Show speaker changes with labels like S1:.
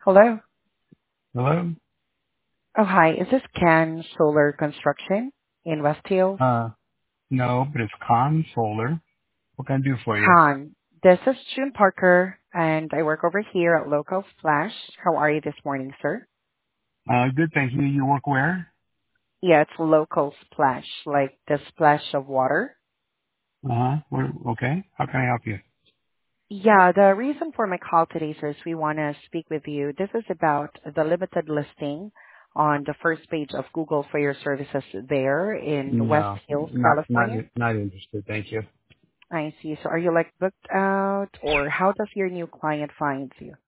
S1: Hello.
S2: Hello?
S1: Oh, hi. Is this Can Solar Construction in West Hills?
S2: Uh, no, but it's Con Solar. What can I do for you?
S1: Han, this is June Parker, and I work over here at Local Splash. How are you this morning, sir?
S2: Good, thank you. You work where?
S1: Yeah, it's Local Splash, like the splash of water.
S2: Uh-huh. Okay. How can I help you?
S1: Yeah, the reason for my call today, sir, is we want to speak with you. This is about the limited listing on the first page of Google for your services there in West
S2: No,
S1: Hills, California.
S2: not interested. Thank you.
S1: I see. So are you like booked out or how does your new client find you?